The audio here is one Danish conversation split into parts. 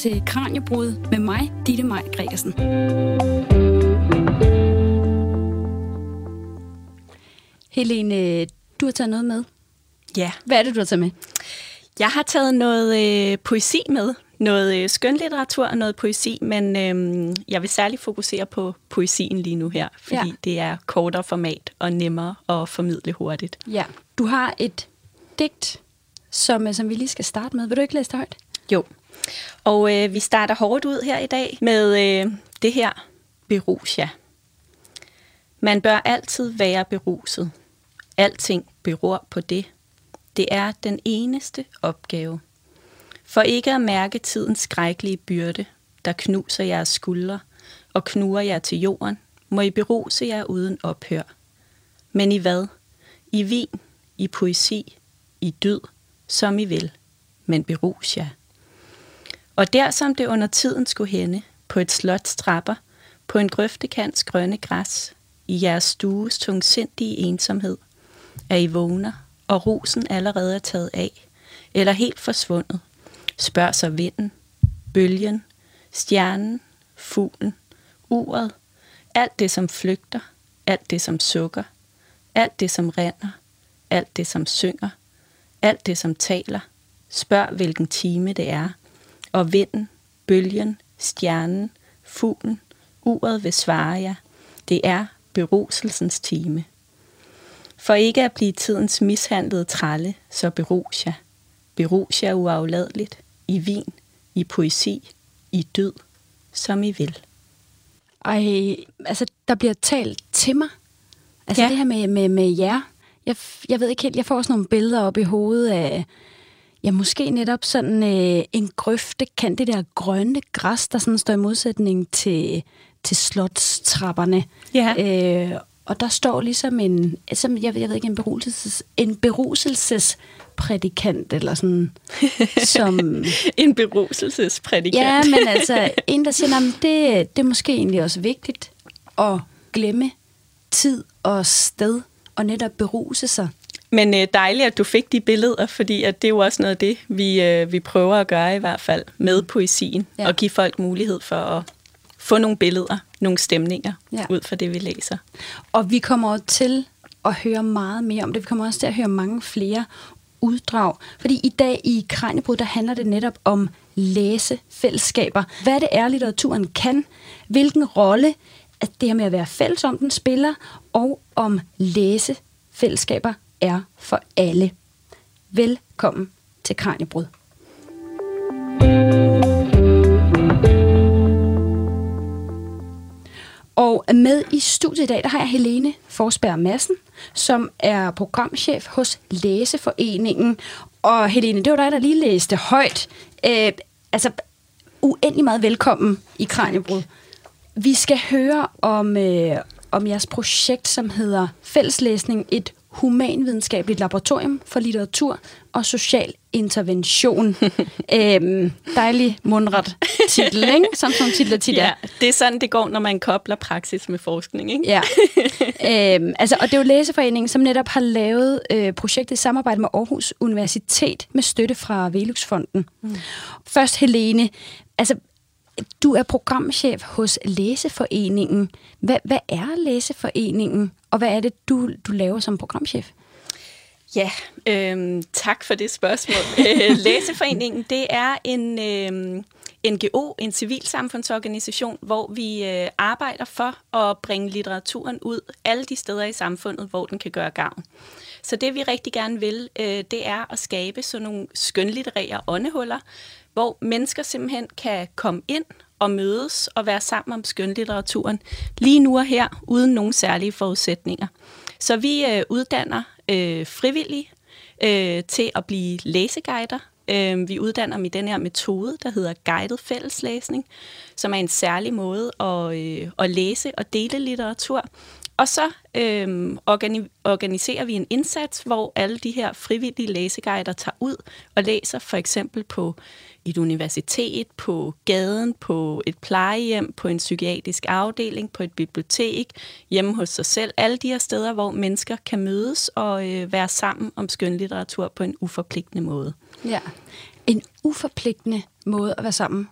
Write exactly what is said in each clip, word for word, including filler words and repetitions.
til Kraniebrud med mig, Ditte Maj Gregersen. Helene, du har taget noget med. Ja. Hvad er det, du har taget med? Jeg har taget noget øh, poesi med. Noget øh, skønlitteratur og noget poesi, men øh, jeg vil særligt fokusere på poesien lige nu her, fordi ja. det er kortere format og nemmere at formidle hurtigt. Ja. Du har et digt, som, som vi lige skal starte med. Vil du ikke læse det højt? Jo. Og øh, vi starter hårdt ud her i dag med øh, det her berusia. Man bør altid være beruset. Alting beror på det. Det er den eneste opgave. For ikke at mærke tidens skrækkelige byrde, der knuser jeres skuldre og knuger jer til jorden, må I beruse jer uden ophør. Men i hvad? I vin, i poesi, i dyd, som I vil. Men berus jer. Og der som det under tiden skulle hænde, på et slots trapper, på en grøftekants grønne græs, i jeres stues tungsindige ensomhed, er I vågner, og rosen allerede er taget af, eller helt forsvundet, spørg så vinden, bølgen, stjernen, fuglen, uret, alt det som flygter, alt det som sukker, alt det som render, alt det som synger, alt det som taler, spørg hvilken time det er, og vinden, bølgen, stjernen, fuglen, uret vil svare jer, det er beruselsens time. For ikke at blive tidens mishandlede tralle, så berus jer. Berus jer uafladeligt, i vin, i poesi, i dyd, som I vil. Ej, altså, der bliver talt til mig. Altså, ja. det her med, med, med jer. Jeg, jeg ved ikke helt, jeg får sådan nogle billeder op i hovedet af, ja, måske netop sådan øh, en grøftekant, det der grønne græs, der sådan står i modsætning til, til slotstrapperne. Ja. Øh, og der står ligesom en, som, jeg, jeg ved ikke, en, beruselses, en beruselsesprædikant, eller sådan, som... en beruselsesprædikant. Ja, men altså, en, der siger, det, det er måske egentlig også vigtigt at glemme tid og sted, og netop beruse sig. Men øh, dejligt, at du fik de billeder, fordi at det er jo også noget af det, vi, øh, vi prøver at gøre i hvert fald med poesien, ja. Og give folk mulighed for at få nogle billeder, nogle stemninger, ja. Ud fra det, vi læser. Og vi kommer til at høre meget mere om det. Vi kommer også til at høre mange flere uddrag. Fordi i dag i Kraniebrud, der handler det netop om læsefællesskaber. Hvad det er, litteraturen kan, hvilken rolle at det her med at være fælles om den spiller, og om læsefællesskaber er for alle. Velkommen til Kraniebrud. Og med i studiet i dag, der har jeg Helene Forsberg Madsen, som er programchef hos Læseforeningen. Og Helene, det var dig, der lige læste højt. Øh, altså, uendelig meget velkommen i Kraniebrud. Vi skal høre om, øh, om jeres projekt, som hedder Fælleslæsning, et humanvidenskabeligt laboratorium for litteratur og social intervention. øhm, dejlig mundret titel, ikke? Som sådan titler tit er. Ja, det er sådan, det går, når man kobler praksis med forskning, ikke? Ja. øhm, altså, og det er jo Læseforeningen, som netop har lavet øh, projektet i samarbejde med Aarhus Universitet med støtte fra Velux-fonden. Mm. Først, Helene, altså, du er programchef hos Læseforeningen. Hvad, hvad er Læseforeningen, og hvad er det, du, du laver som programchef? Ja, øh, tak for det spørgsmål. Læseforeningen, det er en øh, N G O, en civilsamfundsorganisation, hvor vi øh, arbejder for at bringe litteraturen ud alle de steder i samfundet, hvor den kan gøre gavn. Så det vi rigtig gerne vil, øh, det er at skabe sådan nogle skønlitterære åndehuller, hvor mennesker simpelthen kan komme ind og mødes og være sammen om skønlitteraturen lige nu og her, uden nogen særlige forudsætninger. Så vi øh, uddanner øh, frivillige øh, til at blive læseguider. Øh, vi uddanner dem i den her metode, der hedder guided fælleslæsning, som er en særlig måde at, øh, at læse og dele litteratur. Og så øh, organi- organiserer vi en indsats, hvor alle de her frivillige læseguider tager ud og læser for eksempel på et universitet, på gaden, på et plejehjem, på en psykiatrisk afdeling, på et bibliotek, hjemme hos sig selv. Alle de her steder, hvor mennesker kan mødes og øh, være sammen om skønlitteratur på en uforpligtende måde. Ja, en uforpligtende måde at være sammen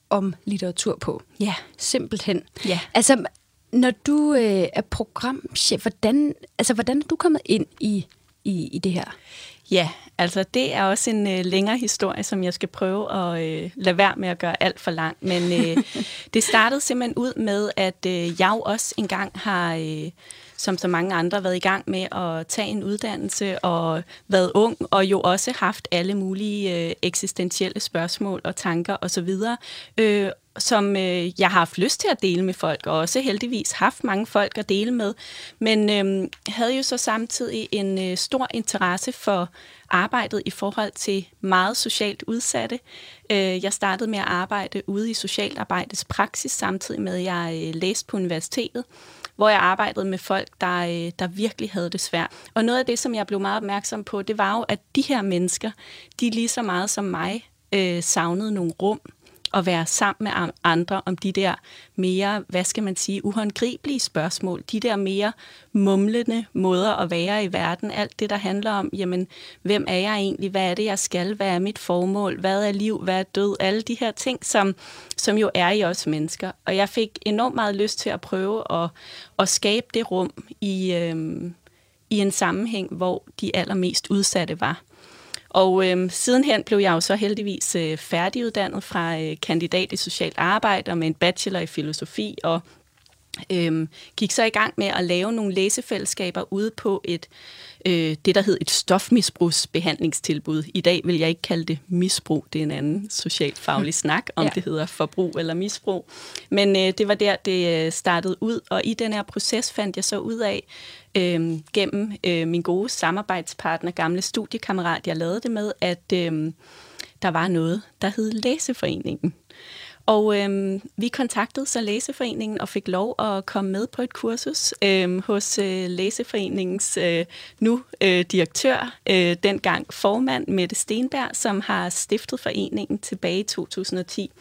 om litteratur på. Ja. Simpelthen. Ja. Altså, når du øh, er programchef, hvordan, altså, hvordan er du kommet ind i, i, i det her? Ja, altså det er også en øh, længere historie, som jeg skal prøve at øh, lade være med at gøre alt for lang. Men øh, det startede simpelthen ud med, at øh, jeg jo også engang har, øh, som så mange andre, været i gang med at tage en uddannelse og været ung, og jo også haft alle mulige øh, eksistentielle spørgsmål og tanker osv., øh, som øh, jeg har haft lyst til at dele med folk, og også heldigvis haft mange folk at dele med, men øh, havde jo så samtidig en øh, stor interesse for arbejdet i forhold til meget socialt udsatte. Øh, jeg startede med at arbejde ude i socialt arbejdes praksis, samtidig med at jeg øh, læste på universitetet, hvor jeg arbejdede med folk, der, der virkelig havde det svært. Og noget af det, som jeg blev meget opmærksom på, det var jo, at de her mennesker, de lige så meget som mig, øh, savnede nogle rum at være sammen med andre om de der mere, hvad skal man sige, uhåndgribelige spørgsmål, de der mere mumlende måder at være i verden, alt det, der handler om, jamen, hvem er jeg egentlig, hvad er det, jeg skal, hvad er mit formål, hvad er liv, hvad er død, alle de her ting, som, som jo er i os mennesker. Og jeg fik enormt meget lyst til at prøve at, at skabe det rum i, øhm, i en sammenhæng, hvor de allermest udsatte var. Og øhm, sidenhen blev jeg jo så heldigvis øh, færdiguddannet fra øh, kandidat i socialt arbejde og med en bachelor i filosofi, og øhm, gik så i gang med at lave nogle læsefællesskaber ude på et øh, det, der hed et stofmisbrugsbehandlingstilbud. I dag vil jeg ikke kalde det misbrug, det er en anden socialfaglig snak, om ja. det hedder forbrug eller misbrug. Men øh, det var der, det startede ud, og i den her proces fandt jeg så ud af, øh, gennem øh, min gode samarbejdspartner, gamle studiekammerat, jeg lavede det med, at øh, der var noget, der hed Læseforeningen. Og øhm, vi kontaktede så Læseforeningen og fik lov at komme med på et kursus øhm, hos øh, Læseforeningens øh, nu øh, direktør, øh, dengang formand Mette Stenberg, som har stiftet foreningen tilbage i to tusind og ti.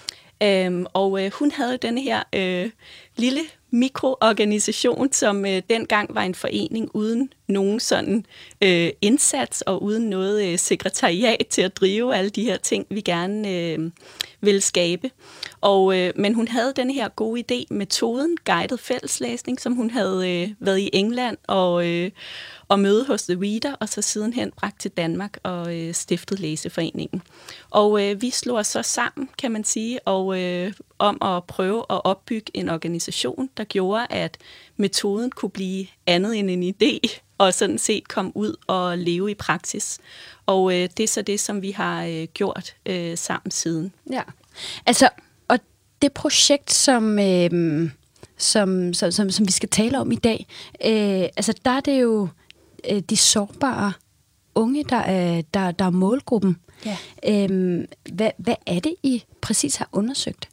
Øhm, og øh, hun havde denne her øh, lille mikroorganisation, som øh, dengang var en forening uden nogen sådan øh, indsats og uden noget øh, sekretariat til at drive alle de her ting, vi gerne øh, ville skabe. Og, øh, men hun havde den her gode idé, metoden guided fælleslæsning, som hun havde øh, været i England og, øh, og møde hos The Reader, og så sidenhen bragt til Danmark og øh, stiftet Læseforeningen. Og øh, vi slog os så sammen, kan man sige, og øh, om at prøve at opbygge en organisation, der gjorde, at metoden kunne blive andet end en idé, og sådan set komme ud og leve i praksis. Og øh, det er så det, som vi har øh, gjort øh, sammen siden. Ja, altså, og det projekt, som, øh, som, som, som, som vi skal tale om i dag, øh, altså der er det jo øh, de sårbare unge, der er, der, der er målgruppen. Ja. Øh, hvad, hvad er det, I præcis har undersøgt?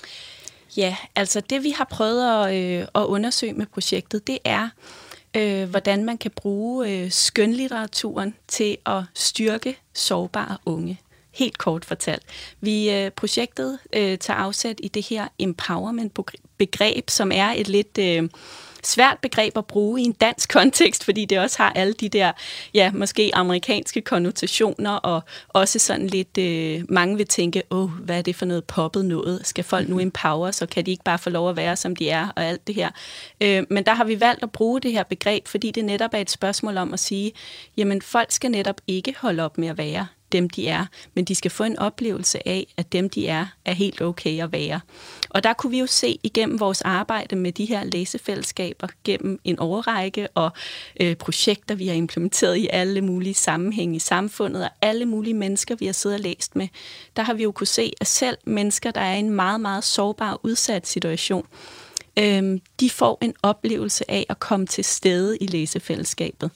Ja, altså det, vi har prøvet at, øh, at undersøge med projektet, det er, øh, hvordan man kan bruge øh, skønlitteraturen til at styrke sårbare unge. Helt kort fortalt. Vi øh, projektet øh, tager afsæt i det her empowerment-begreb, som er et lidt øh, svært begreb at bruge i en dansk kontekst, fordi det også har alle de der, ja, måske amerikanske konnotationer, og også sådan lidt, øh, mange vil tænke, åh, hvad er det for noget poppet noget? Skal folk nu empower, så kan de ikke bare få lov at være, som de er, og alt det her. Øh, men der har vi valgt at bruge det her begreb, fordi det netop er et spørgsmål om at sige, jamen, folk skal netop ikke holde op med at være dem, de er, men de skal få en oplevelse af, at dem, de er, er helt okay at være. Og der kunne vi jo se igennem vores arbejde med de her læsefællesskaber, gennem en årrække og øh, projekter, vi har implementeret i alle mulige sammenhænge i samfundet, og alle mulige mennesker, vi har siddet og læst med, der har vi jo kunne se, at selv mennesker, der er i en meget, meget sårbar og udsat situation, øh, de får en oplevelse af at komme til stede i læsefællesskabet.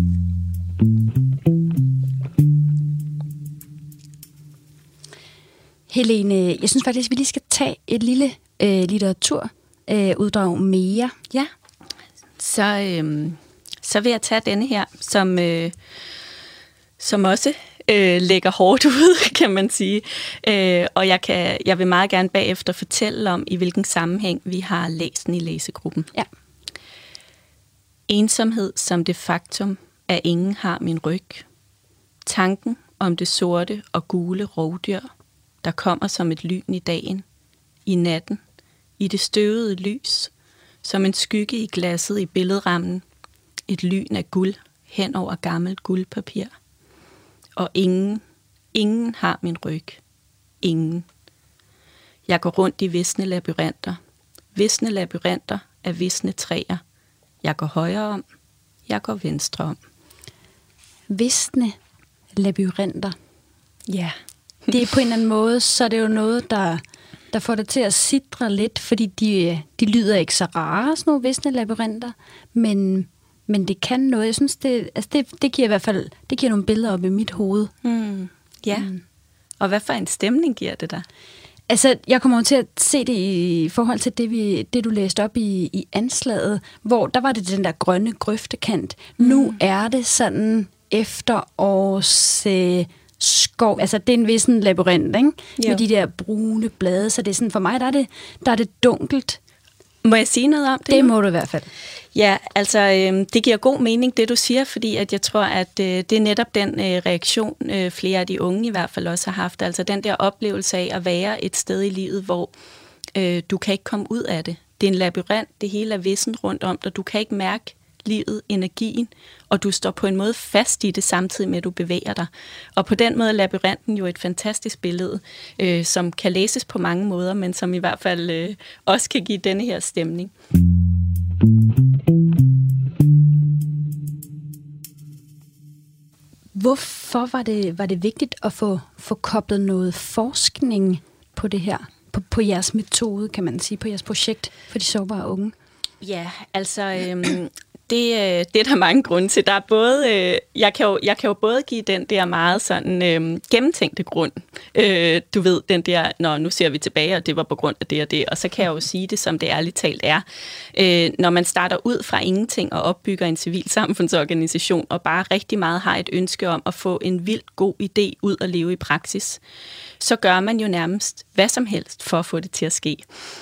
Helene, jeg synes faktisk, at vi lige skal tage et lille øh, litteraturuddrag øh, mere. Ja, så, øh, så vil jeg tage denne her, som, øh, som også øh, lægger hårdt ud, kan man sige. Øh, og jeg, kan, jeg vil meget gerne bagefter fortælle om, i hvilken sammenhæng vi har læst den i læsegruppen. Ja. Ensomhed som det faktum, at ingen har min ryg. Tanken om det sorte og gule rovdyr. der kommer som et lyn i dagen, i natten, i det støvede lys, som en skygge i glasset i billedrammen, et lyn af guld hen over gammelt guldpapir. Og ingen, ingen har min ryg. Ingen. Jeg går rundt i visne labyrinter. Visne labyrinter af visne træer. Jeg går højre om. Jeg går venstre om. Visne labyrinter. Ja. Det er på en eller anden måde, så er det jo noget, der, der får det til at sidre lidt, fordi de, de lyder ikke så rare, sådan nogle visne labyrinter, men, men det kan noget. Jeg synes, det, altså det, det giver i hvert fald det giver nogle billeder op i mit hoved. Mm. Ja. Mm. Og hvad for en stemning giver det dig? Altså, jeg kommer til at se det i forhold til det, vi, det du læste op i, i anslaget, hvor der var det den der grønne grøftekant. Mm. Nu er det sådan efterårs øh, skov. Altså, det er en vissen labyrint, ikke? Med de der brune blade. Så det er sådan, for mig, der er det, der er det dunkelt. Må jeg sige noget om det? Det nu? må du i hvert fald. Ja, altså øh, det giver god mening, det du siger, fordi at jeg tror, at øh, det er netop den øh, reaktion, øh, flere af de unge i hvert fald også har haft. Altså den der oplevelse af at være et sted i livet, hvor øh, du kan ikke komme ud af det. Det er en labyrint, det hele er vissen rundt om dig. Du kan ikke mærke livet, energien, og du står på en måde fast i det, samtidig med, at du bevæger dig. Og på den måde er labyrinten jo et fantastisk billede, øh, som kan læses på mange måder, men som i hvert fald øh, også kan give denne her stemning. Hvorfor var det, var det vigtigt at få, få koblet noget forskning på det her? På, på jeres metode, kan man sige, på jeres projekt for de sårbare unge? Ja, altså øhm, det, det er der mange grunde til. Der er både, øh, jeg, kan jo, jeg kan jo både give den der meget sådan øh, gennemtænkte grund. Øh, du ved, den der, når nu ser vi tilbage, og det var på grund af det og det, og så kan jeg jo sige det, som det ærligt talt er. Øh, når man starter ud fra ingenting og opbygger en civilsamfundsorganisation, og bare rigtig meget har et ønske om at få en vildt god idé ud at leve i praksis, så gør man jo nærmest hvad som helst for at få det til at ske.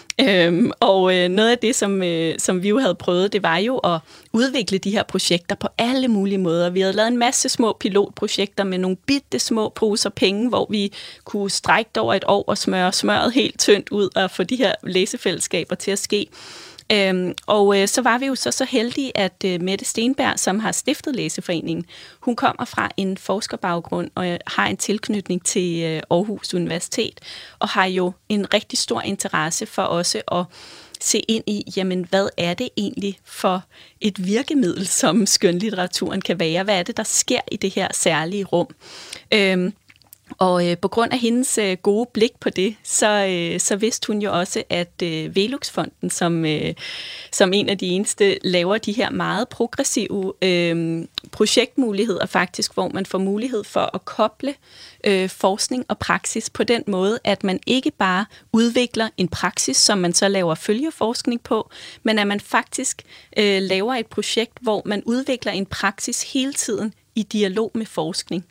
Øhm, og øh, noget af det, som, øh, som vi jo havde prøvet, det var jo at udvikle de her projekter på alle mulige måder. Vi havde lavet en masse små pilotprojekter med nogle bitte små poser penge, hvor vi kunne strække over et år og smøre smøret helt tyndt ud og få de her læsefællesskaber til at ske. Øhm, og øh, så var vi jo så, så heldige, at øh, Mette Stenberg, som har stiftet Læseforeningen, hun kommer fra en forskerbaggrund og øh, har en tilknytning til øh, Aarhus Universitet, og har jo en rigtig stor interesse for også at se ind i, jamen hvad er det egentlig for et virkemiddel, som skønlitteraturen kan være? Hvad er det, der sker i det her særlige rum? Øhm, Og øh, på grund af hendes øh, gode blik på det, så, øh, så vidste hun jo også, at øh, Velux-fonden, som, øh, som en af de eneste, laver de her meget progressive øh, projektmuligheder faktisk, hvor man får mulighed for at koble øh, forskning og praksis på den måde, at man ikke bare udvikler en praksis, som man så laver følgeforskning på, men at man faktisk øh, laver et projekt, hvor man udvikler en praksis hele tiden i dialog med forskning.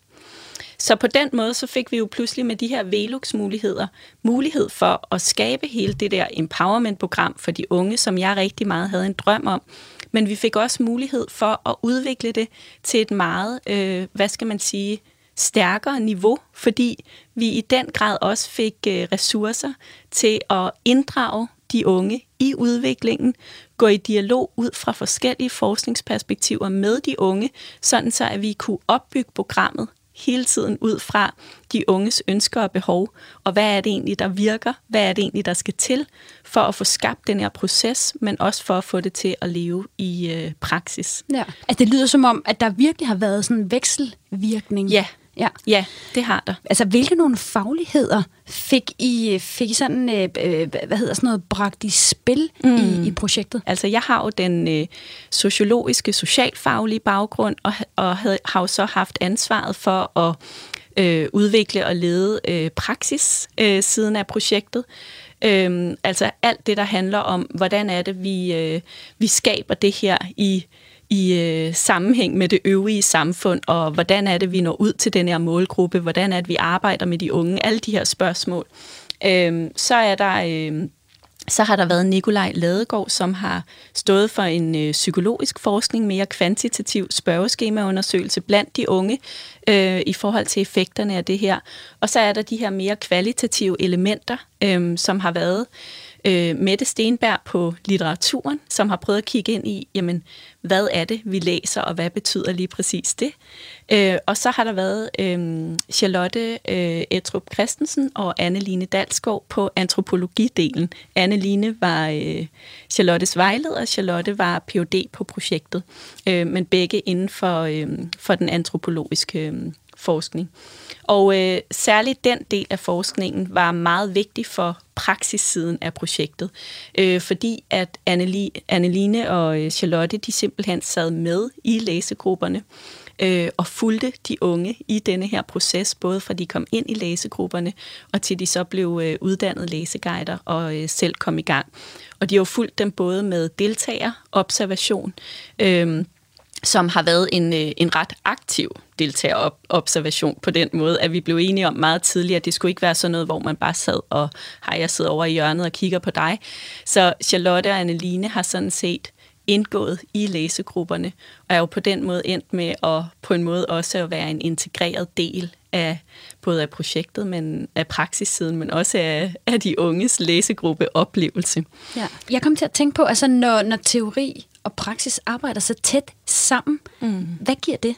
Så på den måde, så fik vi jo pludselig med de her Velux-muligheder mulighed for at skabe hele det der empowerment-program for de unge, som jeg rigtig meget havde en drøm om. Men vi fik også mulighed for at udvikle det til et meget, øh, hvad skal man sige, stærkere niveau, fordi vi i den grad også fik øh, ressourcer til at inddrage de unge i udviklingen, gå i dialog ud fra forskellige forskningsperspektiver med de unge, sådan så at vi kunne opbygge programmet hele tiden ud fra de unges ønsker og behov, og hvad er det egentlig, der virker, hvad er det egentlig, der skal til for at få skabt den her proces, men også for at få det til at leve i øh, praksis. Ja. Altså det lyder som om, at der virkelig har været sådan en vekselvirkning. Ja. Ja. ja, det har der. Altså, hvilke nogle fagligheder fik I, fik I sådan, øh, hvad hedder sådan noget, bragt i spil mm. i, i projektet? Altså, jeg har jo den øh, sociologiske, socialfaglige baggrund, og, og havde, har jo så haft ansvaret for at øh, udvikle og lede øh, praksis øh, siden af projektet. Øh, altså, alt det, der handler om, hvordan er det, vi, øh, vi skaber det her i i øh, sammenhæng med det øvrige samfund, og hvordan er det, vi når ud til den her målgruppe, hvordan er det, vi arbejder med de unge, alle de her spørgsmål. Øhm, så er der øh, Så har der været Nikolaj Ladegaard, som har stået for en øh, psykologisk forskning, mere kvantitativ spørgeskemaundersøgelse blandt de unge øh, i forhold til effekterne af det her. Og så er der de her mere kvalitative elementer, øh, som har været øh, Mette Stenberg på litteraturen, som har prøvet at kigge ind i, jamen, hvad er det, vi læser, og hvad betyder lige præcis det? Øh, og så har der været øh, Charlotte øh, Ettrup Christensen og Anne-Line Dalsgaard på antropologidelen. Anne-Line var øh, Charlottes vejleder, og Charlotte var P H D på projektet, øh, men begge inden for, øh, for den antropologiske øh, forskning. Og øh, særligt den del af forskningen var meget vigtig for praksissiden af projektet, øh, fordi at Anne-Line og Charlotte, de simpelthen sad med i læsegrupperne øh, og fulgte de unge i denne her proces, både fra de kom ind i læsegrupperne, og til de så blev øh, uddannet læseguider og øh, selv kom i gang. Og de har jo fulgt dem både med deltagerobservation, øh, som har været en, en ret aktiv deltagerobservation på den måde, at vi blev enige om meget tidligere, at det skulle ikke være sådan noget, hvor man bare sad og, hej, jeg sidder over i hjørnet og kigger på dig. Så Charlotte og Anne-Line har sådan set indgået i læsegrupperne, og er jo på den måde endt med at på en måde også at være en integreret del af både af projektet, men af praksissiden, men også af, af de unges læsegruppeoplevelse. Ja. Jeg kom til at tænke på, altså når, når teori og praksis arbejder så tæt sammen, mm. hvad giver det?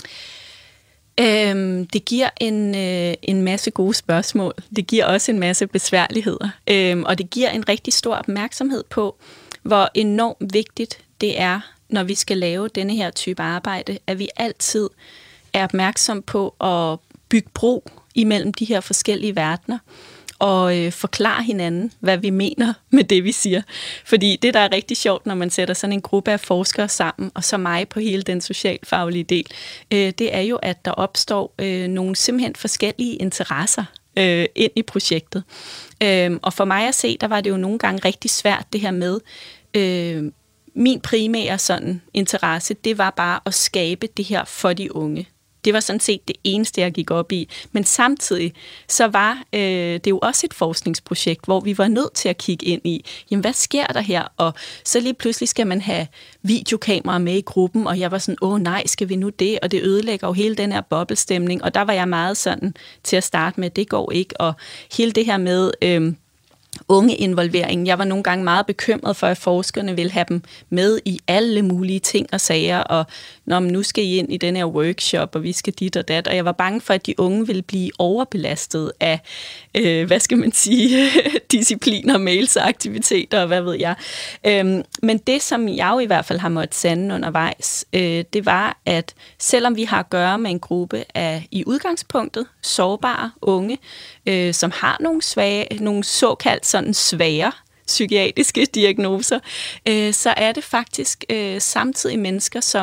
Øhm, det giver en, øh, en masse gode spørgsmål. Det giver også en masse besværligheder. Øhm, og det giver en rigtig stor opmærksomhed på, hvor enormt vigtigt det er, når vi skal lave denne her type arbejde, at vi altid er opmærksom på at bygge bro imellem de her forskellige verdener, og øh, forklare hinanden, hvad vi mener med det, vi siger. Fordi det, der er rigtig sjovt, når man sætter sådan en gruppe af forskere sammen, og så mig på hele den socialfaglige del, øh, det er jo, at der opstår øh, nogle simpelthen forskellige interesser øh, ind i projektet. Øh, og for mig at se, der var det jo nogle gange rigtig svært, det her med, øh, min primære sådan interesse, det var bare at skabe det her for de unge. Det var sådan set det eneste, jeg gik op i. Men samtidig så var øh, det jo også et forskningsprojekt, hvor vi var nødt til at kigge ind i, jamen hvad sker der her? Og så lige pludselig skal man have videokameraer med i gruppen, og jeg var sådan, åh nej, skal vi nu det? Og det ødelægger jo hele den her boblestemning. Og der var jeg meget sådan til at starte med, det går ikke. Og hele det her med Øh, unge involvering. Jeg var nogle gange meget bekymret for, at forskerne ville have dem med i alle mulige ting og sager, og når nu skal I ind i den her workshop, og vi skal dit og dat, og jeg var bange for, at de unge ville blive overbelastet af, øh, hvad skal man sige, discipliner, mails og aktiviteter, og hvad ved jeg. Øhm, men det, som jeg jo i hvert fald har måttet sande undervejs, øh, det var, at selvom vi har at gøre med en gruppe af i udgangspunktet sårbare unge, øh, som har nogle svage, nogle såkaldt sådan svære psykiatriske diagnoser, øh, så er det faktisk øh, samtidig mennesker, som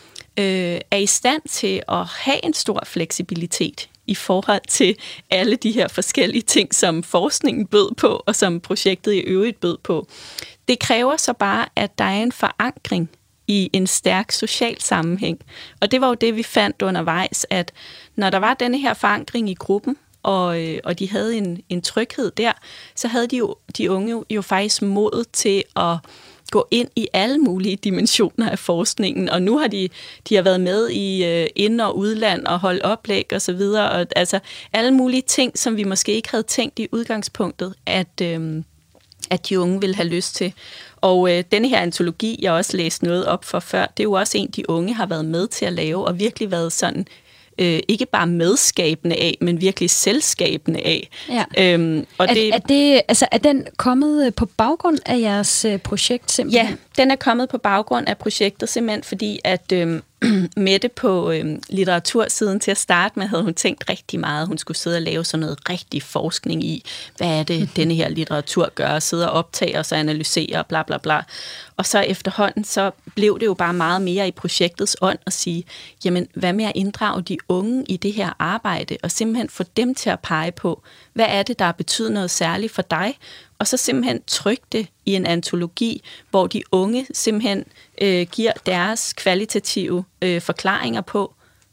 øh, er i stand til at have en stor fleksibilitet i forhold til alle de her forskellige ting, som forskningen bød på, og som projektet i øvrigt bød på. Det kræver så bare, at der er en forankring i en stærk social sammenhæng. Og det var jo det, vi fandt undervejs, at når der var denne her forankring i gruppen, Og, og de havde en, en tryghed der, så havde de, jo, de unge jo, jo faktisk mod til at gå ind i alle mulige dimensioner af forskningen, og nu har de, de har været med i uh, ind- og udland og holdt oplæg og så videre, og altså alle mulige ting, som vi måske ikke havde tænkt i udgangspunktet, at, øhm, at de unge ville have lyst til. Og øh, denne her antologi, jeg også læste noget op for før, det er jo også en, de unge har været med til at lave, og virkelig været sådan Øh, ikke bare medskabende af, men virkelig selvskabende af. Ja. Øhm, og er, det, er, det, altså, er den kommet på baggrund af jeres projekt simpelthen? Ja, den er kommet på baggrund af projektet simpelthen, fordi at øh, Mette på øh, litteratursiden til at starte med, havde hun tænkt rigtig meget. Hun skulle sidde og lave sådan noget rigtig forskning i, hvad er det, denne her litteratur gør, sidde og optage og så analysere og bla bla bla. Og så efterhånden, så blev det jo bare meget mere i projektets ånd at sige, jamen, hvad med at inddrage de unge i det her arbejde, og simpelthen få dem til at pege på, hvad er det, der betyder noget særligt for dig, og så simpelthen trykke det i en antologi, hvor de unge simpelthen øh, giver deres kvalitative øh, forklaringer på,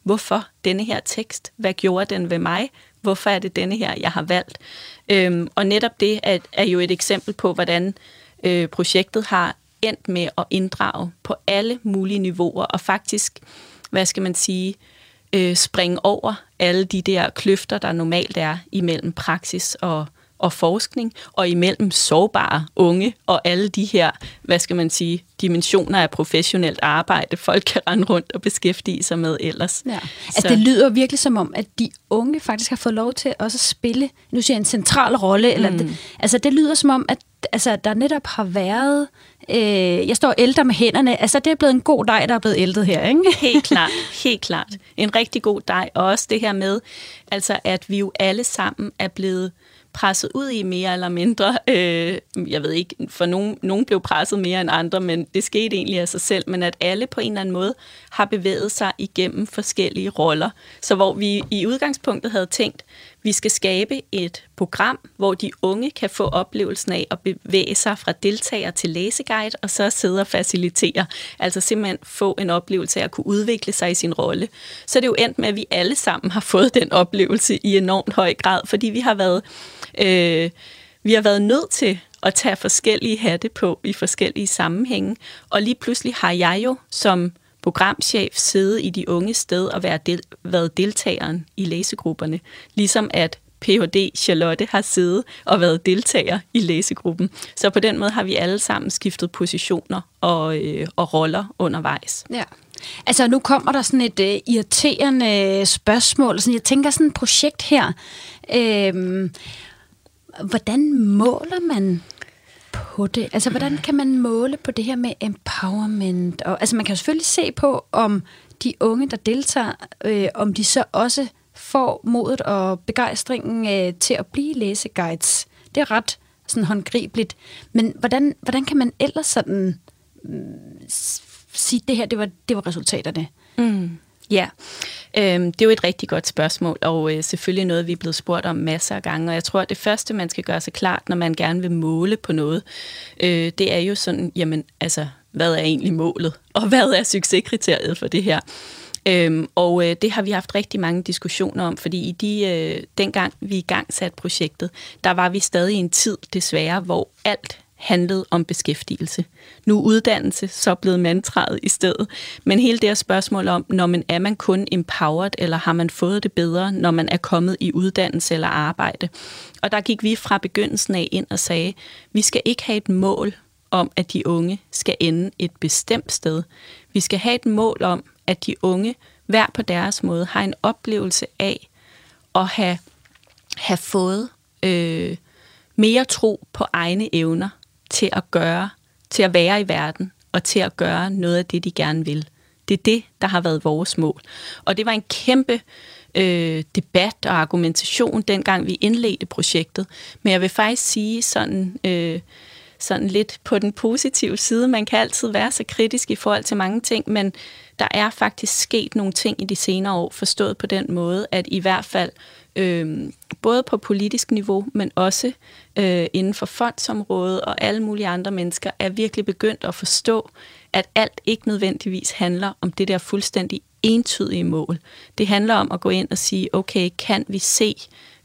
hvorfor denne her tekst? Hvad gjorde den ved mig? Hvorfor er det denne her, jeg har valgt? Øhm, og netop det er, er jo et eksempel på, hvordan øh, projektet har endt med at inddrage på alle mulige niveauer, og faktisk, hvad skal man sige, øh, springe over alle de der kløfter, der normalt er imellem praksis og og forskning, og imellem sårbare unge, og alle de her, hvad skal man sige, dimensioner af professionelt arbejde, folk kan rende rundt og beskæftige sig med ellers. Ja. Altså det lyder virkelig som om, at de unge faktisk har fået lov til også at spille, nu siger jeg, en central rolle, eller mm. det, altså det lyder som om, at altså, der netop har været, øh, jeg står ældre med hænderne, altså det er blevet en god dej, der er blevet ældet her, ikke? Helt klart, helt klart. En rigtig god dej, og også det her med, altså at vi jo alle sammen er blevet presset ud i mere eller mindre. Øh, jeg ved ikke, for nogen, nogen blev presset mere end andre, men det skete egentlig af sig selv, men at alle på en eller anden måde har bevæget sig igennem forskellige roller. Så hvor vi i udgangspunktet havde tænkt, vi skal skabe et program, hvor de unge kan få oplevelsen af at bevæge sig fra deltager til læseguide, og så sidde og facilitere. Altså simpelthen få en oplevelse af at kunne udvikle sig i sin rolle. Så er det jo endt med, at vi alle sammen har fået den oplevelse i enormt høj grad, fordi vi har været, øh, vi har været nødt til at tage forskellige hatte på i forskellige sammenhænge. Og lige pludselig har jeg jo som programchef sidde i de unge sted og være del, været deltageren i læsegrupperne, ligesom at P H D Charlotte har siddet og været deltager i læsegruppen. Så på den måde har vi alle sammen skiftet positioner og, øh, og roller undervejs. Ja. Altså nu kommer der sådan et øh, irriterende spørgsmål. Sådan, jeg tænker sådan et projekt her. Øh, hvordan måler man på det? Altså, hvordan kan man måle på det her med empowerment? Og, altså, man kan jo selvfølgelig se på, om de unge, der deltager, øh, om de så også får modet og begejstringen øh, til at blive læseguides. Det er ret sådan håndgribeligt. Men hvordan, hvordan kan man ellers sådan øh, sige, det her, det var, det var resultaterne? Mm. Ja, øhm, det er jo et rigtig godt spørgsmål, og øh, selvfølgelig noget, vi er blevet spurgt om masser af gange, og jeg tror, at det første, man skal gøre sig klart, når man gerne vil måle på noget, øh, det er jo sådan, jamen, altså, hvad er egentlig målet, og hvad er succeskriteriet for det her? Øhm, og øh, det har vi haft rigtig mange diskussioner om, fordi i de, øh, dengang vi i gang satte projektet, der var vi stadig i en tid, desværre, hvor alt handlede om beskæftigelse. Nu uddannelse, så blevet mantraet i stedet. Men hele det her spørgsmål om, når man er man kun empowered, eller har man fået det bedre, når man er kommet i uddannelse eller arbejde. Og der gik vi fra begyndelsen af ind og sagde, vi skal ikke have et mål om, at de unge skal ende et bestemt sted. Vi skal have et mål om, at de unge, hver på deres måde, har en oplevelse af at have, have fået øh, mere tro på egne evner, til at gøre, til at være i verden, og til at gøre noget af det, de gerne vil. Det er det, der har været vores mål. Og det var en kæmpe øh, debat og argumentation, dengang vi indledte projektet. Men jeg vil faktisk sige sådan, øh, sådan lidt på den positive side. Man kan altid være så kritisk i forhold til mange ting, men der er faktisk sket nogle ting i de senere år, forstået på den måde, at i hvert fald øh, både på politisk niveau, men også øh, inden for fondsområdet og alle mulige andre mennesker, er virkelig begyndt at forstå, at alt ikke nødvendigvis handler om det der fuldstændig entydige mål. Det handler om at gå ind og sige, okay, kan vi se,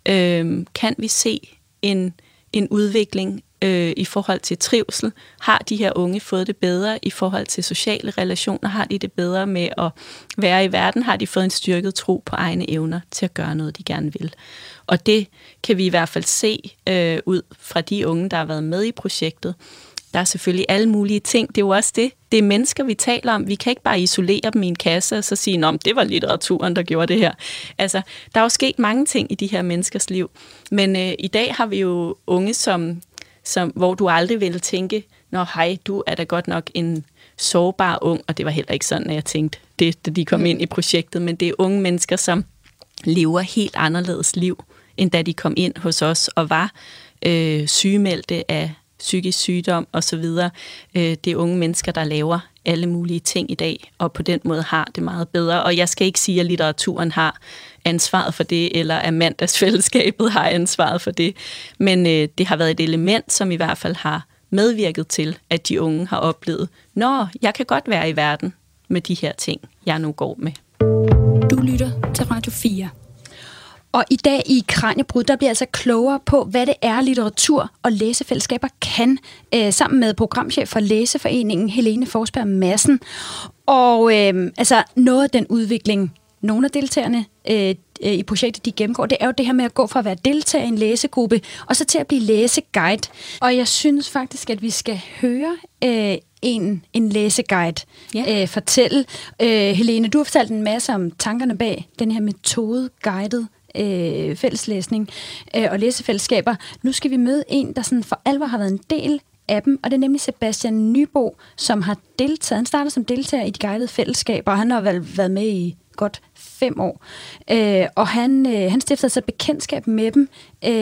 øh, kan vi se en, en udvikling øh, i forhold til trivsel? Har de her unge fået det bedre i forhold til sociale relationer? Har de det bedre med at være i verden? Har de fået en styrket tro på egne evner til at gøre noget, de gerne vil? Og det kan vi i hvert fald se øh, ud fra de unge, der har været med i projektet. Der er selvfølgelig alle mulige ting. Det er jo også det. Det er mennesker, vi taler om. Vi kan ikke bare isolere dem i en kasse og så sige, at det var litteraturen, der gjorde det her. Altså, der er jo sket mange ting i de her menneskers liv. Men øh, i dag har vi jo unge, som, som, hvor du aldrig ville tænke, nå hej, du er da godt nok en sårbar ung. Og det var heller ikke sådan, at jeg tænkte det, da de kom ind i projektet. Men det er unge mennesker, som lever helt anderledes liv, end da de kom ind hos os og var øh, sygemeldte af psykisk sygdom og så videre. Det er unge mennesker, der laver alle mulige ting i dag, og på den måde har det meget bedre. Og jeg skal ikke sige, at litteraturen har ansvaret for det, eller at mandagsfællesskabet har ansvaret for det, men øh, det har været et element, som i hvert fald har medvirket til, at de unge har oplevet, nå, jeg kan godt være i verden med de her ting, jeg nu går med. Du lytter til Radio fire. Og i dag i Kraniebrud, der bliver altså klogere på, hvad det er, litteratur og læsefællesskaber kan, øh, sammen med programchef for Læseforeningen, Helene Forsberg Madsen. Og øh, altså noget af den udvikling, nogle af deltagerne øh, i projektet, de gennemgår, det er jo det her med at gå fra at være deltager i en læsegruppe, og så til at blive læseguide. Og jeg synes faktisk, at vi skal høre øh, en, en læseguide ja. øh, fortælle. Øh, Helene, du har fortalt en masse om tankerne bag den her metode-guided øh, fælleslæsning øh, og læsefællesskaber. Nu skal vi møde en, der sådan for alvor har været en del af dem, og det er nemlig Sebastian Nybo, som har deltaget. Han startede som deltager i de guidede fællesskaber, og han har vel været med i godt fem år. Øh, og han, øh, han stiftede sig bekendtskab med dem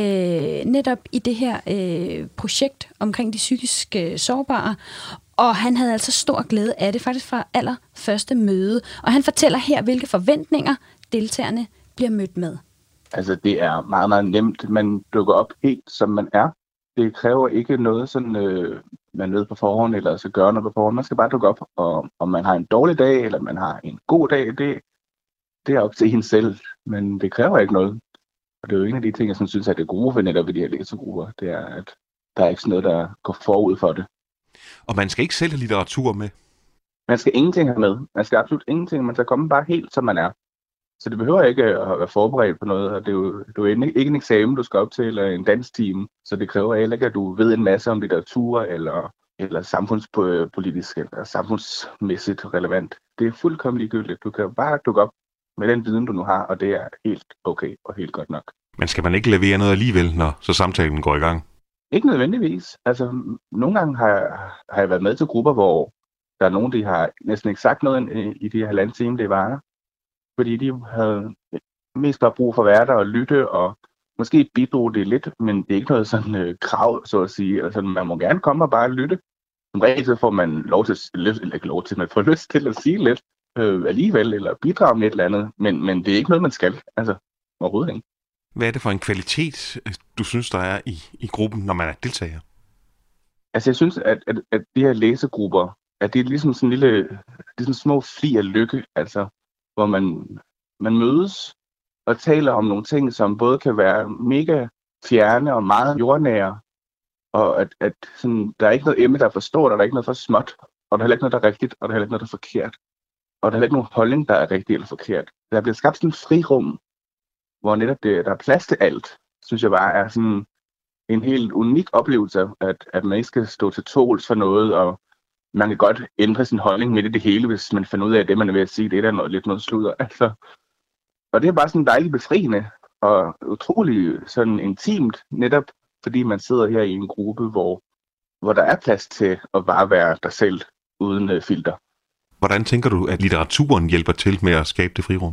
øh, netop i det her øh, projekt omkring de psykisk øh, sårbare. Og han havde altså stor glæde af det, faktisk fra allerførste møde. Og han fortæller her, hvilke forventninger deltagerne bliver mødt med. Altså, det er meget, meget nemt. Man dukker op helt, som man er. Det kræver ikke noget, sådan, øh, man ved på forhånd, eller skal gøre noget på forhånd. Man skal bare dukke op, og om man har en dårlig dag, eller man har en god dag, det, det er op til hende selv. Men det kræver ikke noget. Og det er jo en af de ting, jeg sådan, synes er det gode ved netop ved de her læsegrupper. Det er, at der er ikke sådan noget, der går forud for det. Og man skal ikke selv have litteratur med? Man skal ingenting have med. Man skal absolut ingenting. Man skal komme bare helt, som man er. Så det behøver ikke at være forberedt på noget. Og det er jo, det er jo ikke en eksamen, du skal op til, eller en danstime. Så det kræver heller ikke, at du ved en masse om litteratur, eller, eller samfundspolitisk, eller samfundsmæssigt relevant. Det er fuldkommen ligegyldigt. Du kan bare dukke op med den viden, du nu har, og det er helt okay og helt godt nok. Men skal man ikke levere noget alligevel, når så samtalen går i gang? Ikke nødvendigvis. Altså, nogle gange har jeg, har jeg været med til grupper, hvor der er nogen, der har næsten ikke sagt noget i, i de halvanden time, det varer. Fordi de havde mest bare brug for at være der og lytte, og måske bidrog det lidt, men det er ikke noget sådan øh, krav, så at sige. Altså, man må gerne komme og bare lytte. Som regel så får man lov til, eller ikke lov til, man får lyst til at sige lidt øh, alligevel, eller bidrage med et eller andet, men, men det er ikke noget, man skal. Altså, overhovedet ikke. Hvad er det for en kvalitet, du synes, der er i, i gruppen, når man er deltager? Altså, jeg synes, at, at, at de her læsegrupper, at det er ligesom sådan en lille, det er sådan små fli af lykke, altså, hvor man, man mødes og taler om nogle ting, som både kan være mega fjerne og meget jordnære, og at, at sådan, der er ikke noget emne, der er for stort, og der er ikke noget for småt, og der er heller ikke noget, der er rigtigt, og der er heller ikke noget, der er forkert. Og der er heller ikke nogen holdning, der er rigtig eller forkert. Der bliver skabt sådan en frirum, hvor netop det, der er plads til alt, synes jeg bare er sådan en helt unik oplevelse, at, at man ikke skal stå til tåls for noget, og man kan godt ændre sin holdning midt i det hele, hvis man finder ud af, at det, man er ved at sige, det er der noget, lidt noget sludder. Altså. Og det er bare sådan dejligt befriende og utrolig sådan intimt, netop fordi man sidder her i en gruppe, hvor, hvor der er plads til at bare være dig selv uden uh, filter. Hvordan tænker du, at litteraturen hjælper til med at skabe det frirum?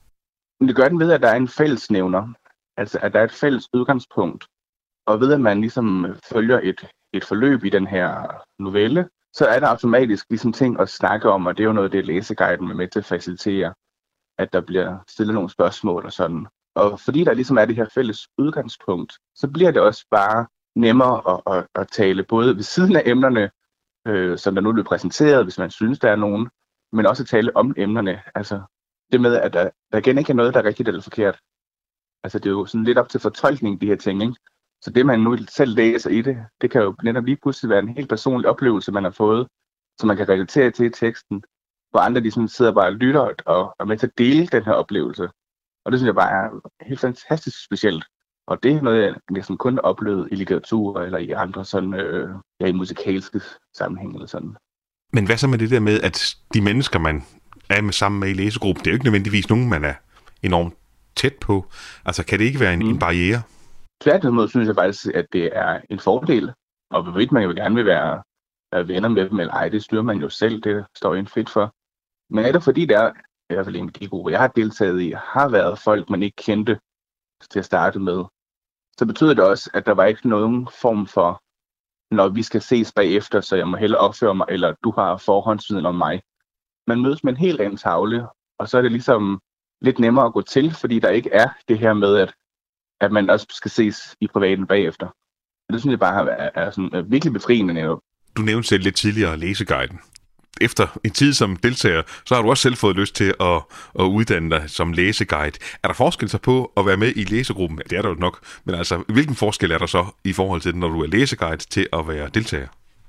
Det gør den ved, at der er en fællesnævner, altså at der er et fælles udgangspunkt, og ved at man ligesom følger et, et forløb i den her novelle, så er der automatisk ligesom ting at snakke om, og det er jo noget af det, læseguiden er med til at facilitere, at der bliver stillet nogle spørgsmål og sådan. Og fordi der ligesom er det her fælles udgangspunkt, så bliver det også bare nemmere at, at, at tale både ved siden af emnerne, øh, som der nu bliver præsenteret, hvis man synes, der er nogen, men også at tale om emnerne. Altså det med, at der, der igen ikke er noget, der er rigtigt eller forkert. Altså det er jo sådan lidt op til fortolkning, de her ting, ikke? Så det, man nu selv læser i det, det kan jo netop lige pludselig være en helt personlig oplevelse, man har fået, som man kan relatere til i teksten, hvor andre de sådan sidder bare og lytter og er med til at dele den her oplevelse. Og det synes jeg bare er helt fantastisk specielt. Og det er noget, jeg næsten kun har oplevet i litteratur eller i andre sådan, øh, ja, i musikalske sammenhæng eller sådan. Men hvad så med det der med, at de mennesker, man er med sammen med i læsegruppen, det er jo ikke nødvendigvis nogen, man er enormt tæt på. Altså kan det ikke være en, mm. en barriere? Tværtimod synes jeg faktisk, at det er en fordel. Og hvorvidt man jo gerne vil være, være venner med dem, eller ej, det styrer man jo selv, det står en frit for. Men er det fordi, der er, i hvert fald en af de grupper, jeg har deltaget i, har været folk, man ikke kendte til at starte med, så betyder det også, at der var ikke nogen form for, når vi skal ses bagefter, så jeg må hellere opføre mig, eller du har forhåndsviden om mig. Man mødes med en helt ren tavle, og så er det ligesom lidt nemmere at gå til, fordi der ikke er det her med, at, at man også skal ses i privaten bagefter. Og det synes jeg bare er, er sådan, er virkelig befriende netop. Du nævnte selv lidt tidligere læseguiden. efter en tid som deltager, så har du også selv fået lyst til at, at uddanne dig som læseguide. Er der forskel så på at være med i læsegruppen? Ja, det er der jo nok, men altså, hvilken forskel er der så i forhold til, når du er læseguide, til at være deltager?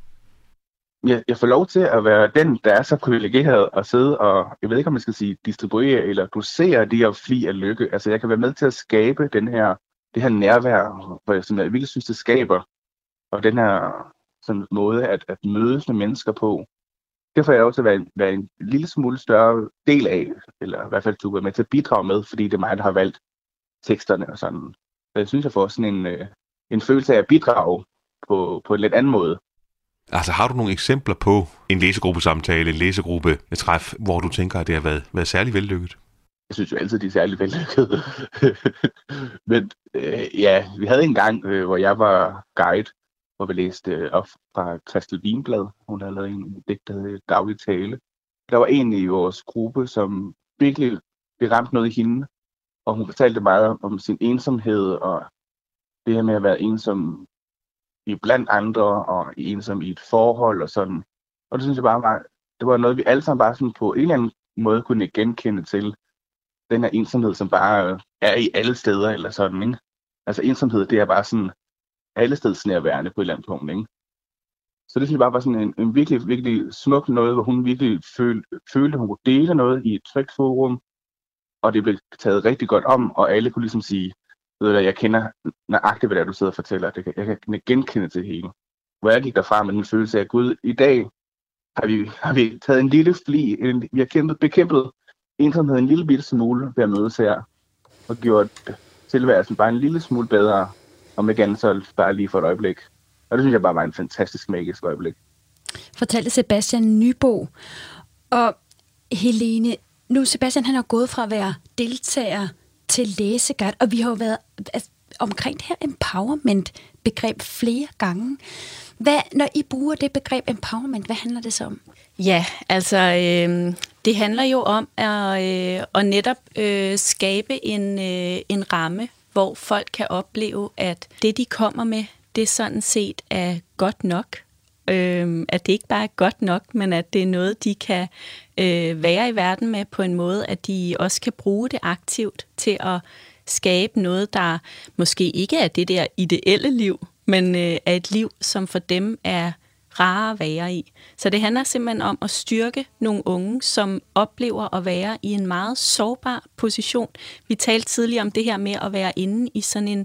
Jeg, jeg får lov til at være den, der er så privilegeret at sidde og, jeg ved ikke, om jeg skal sige, distribuere eller dosere de her fli af lykke. Altså, jeg kan være med til at skabe den her, det her nærvær, hvor jeg, som jeg virkelig synes, det skaber, og den her sådan måde at, at mødes med mennesker på. Det får jeg også at være, være en lille smule større del af, eller i hvert fald du er med til at bidrage med, fordi det er mig, der har valgt teksterne og sådan. Så jeg synes, jeg får sådan en, en følelse af at bidrage på, på en lidt anden måde. Altså, har du nogle eksempler på en læsegruppesamtale, en læsegruppetræf, hvor du tænker, at det har været, været særlig vellykket? Jeg synes jo altid, de er særlig vellykkede. Men øh, ja, vi havde en gang, øh, hvor jeg var guide, hvor vi læste øh, op fra Christel Wienblad. Hun havde lavet en digt, der hed Daglig Tale. Der var en i vores gruppe, som virkelig blev ramt noget i hende, og hun fortalte meget om sin ensomhed, og det her med at være ensom i blandt andre, og ensom i et forhold og sådan. Og det synes jeg bare var, det var noget, vi alle sammen bare sådan på en eller anden måde kunne genkende til. Den her ensomhed, som bare er i alle steder eller sådan, ikke? Altså ensomhed, det er bare sådan allestedsnærværende på et eller andet punkt, ikke? Så det synes jeg bare var sådan en, en virkelig, virkelig smuk noget, hvor hun virkelig følte, følte, at hun kunne dele noget i et trygt forum, og det blev taget rigtig godt om, og alle kunne ligesom sige, ved du, jeg kender nøjagtigt, hvad det er, du sidder og fortæller, det kan, jeg kan genkende til hele. Hvor jeg gik derfra med den følelse af, Gud, i dag har vi, har vi taget en lille fli, en, vi har kæmpet, bekæmpet ensomhed en lille bitte smule ved at mødes her, og gjort tilværelsen bare en lille smule bedre, om igen så bare lige for et øjeblik. Og det synes jeg bare var en fantastisk magisk øjeblik. Fortalte Sebastian Nybo. Og Helene, nu Sebastian han er gået fra at være deltager til læseguide, og vi har jo været altså, omkring det her empowerment-begreb flere gange. Hvad, når I bruger det begreb empowerment, hvad handler det så om? Ja, altså øh, det handler jo om at, øh, at netop øh, skabe en, øh, en ramme, hvor folk kan opleve, at det, de kommer med, det sådan set er godt nok. Øh, at det ikke bare er godt nok, men at det er noget, de kan øh, være i verden med på en måde, at de også kan bruge det aktivt til at skabe noget, der måske ikke er det der ideelle liv, men øh, er et liv, som for dem er rare at være i. Så det handler simpelthen om at styrke nogle unge, som oplever at være i en meget sårbar position. Vi talte tidligere om det her med at være inde i sådan en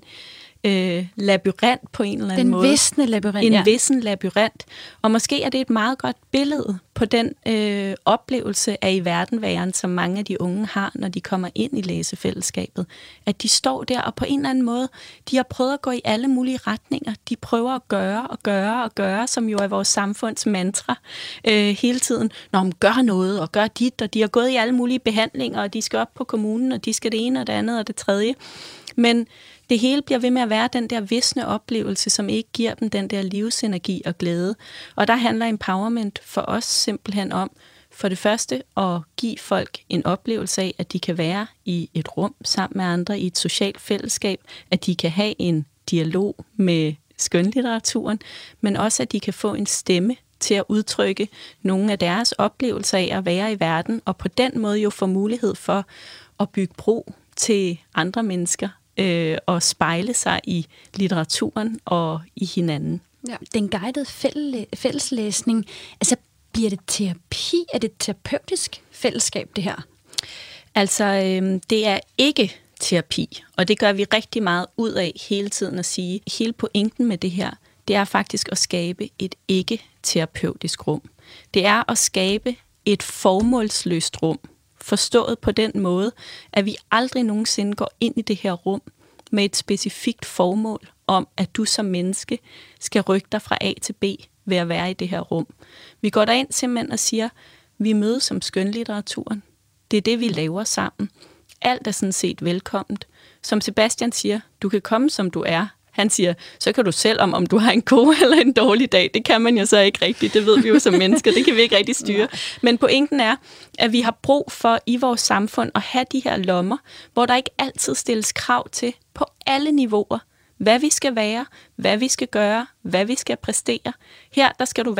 øh, labyrint på en eller anden den måde. En visne labyrint, En ja. vissen labyrint. Og måske er det et meget godt billede på den øh, oplevelse af i verdenværen, som mange af de unge har, når de kommer ind i læsefællesskabet. At de står der, og på en eller anden måde, de har prøvet at gå i alle mulige retninger. De prøver at gøre og gøre og gøre, som jo er vores samfunds mantra øh, hele tiden. Når man gør noget og gør dit, og de har gået i alle mulige behandlinger, og de skal op på kommunen, og de skal det ene og det andet og det tredje. Men det hele bliver ved med at være den der visne oplevelse, som ikke giver dem den der livsenergi og glæde. Og der handler empowerment for os simpelthen om, for det første, at give folk en oplevelse af, at de kan være i et rum sammen med andre, i et socialt fællesskab, at de kan have en dialog med skønlitteraturen, men også, at de kan få en stemme til at udtrykke nogle af deres oplevelser af at være i verden, og på den måde jo få mulighed for at bygge bro til andre mennesker, øh, og spejle sig i litteraturen og i hinanden. Ja, den guidede fælleslæsning, altså bliver det terapi? Er det et terapeutisk fællesskab, det her? Altså, øh, det er ikke terapi, og det gør vi rigtig meget ud af hele tiden at sige. Hele pointen med det her, det er faktisk at skabe et ikke-terapeutisk rum. Det er at skabe et formålsløst rum, forstået på den måde, at vi aldrig nogensinde går ind i det her rum med et specifikt formål om, at du som menneske skal rykke dig fra A til B ved at være i det her rum. Vi går derind simpelthen og siger, vi mødes som skønlitteraturen. Det er det, vi laver sammen. Alt er sådan set velkomment. Som Sebastian siger, du kan komme, som du er. Han siger, så kan du selv om, om du har en god eller en dårlig dag. Det kan man jo så ikke rigtigt. Det ved vi jo som mennesker. Det kan vi ikke rigtig styre. Men pointen er, at vi har brug for i vores samfund at have de her lommer, hvor der ikke altid stilles krav til på alle niveauer, hvad vi skal være, hvad vi skal gøre, hvad vi skal præstere. Her, der skal du være,